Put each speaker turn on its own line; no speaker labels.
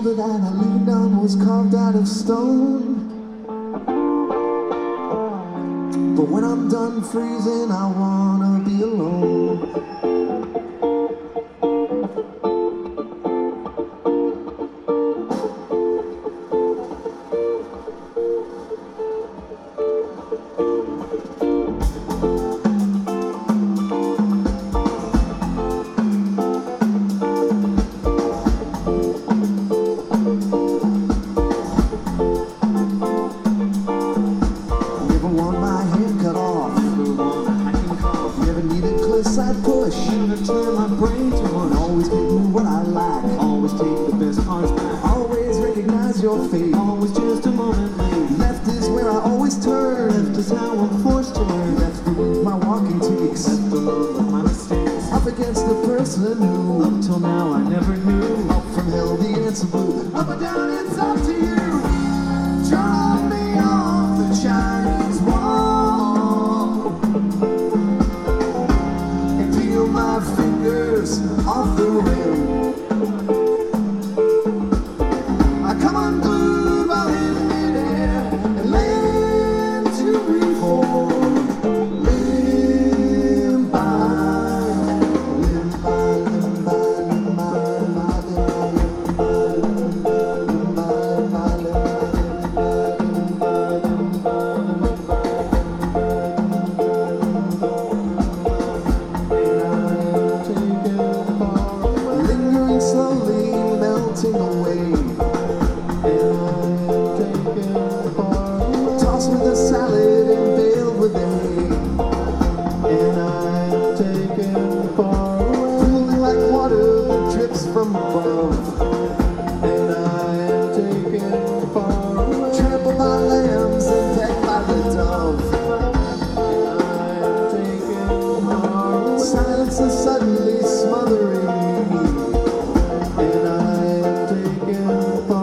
shoulder that I leaned on was carved out of stone. But when I'm done freezing, I wanna be alone. Side push, never turn my brain to one. Always give me what I like, always take the best parts back. Always recognize your fate, always just a moment late. Left is where I always turn, left is how I'm forced to learn. That's the route my walking takes, left alone with my mistakes. Up against the person who, up till now I never knew. Up from hell the answer blue, up or down it's up to you. Draw me off the Chinese wall, my fingers off the rim. I come unglued while in midair and land to reform. Limb by limb by limb by limb by limb by slowly melting away, and I'm taken apart. Tossed with a salad and veiled with hay, and I'm taken far away. Pooling like water that drips from above, and I'm taken far away. Trampled by lambs and pecked by the dove, and I'm taken far away. Silence is suddenly smothering me, and I'm taken apart.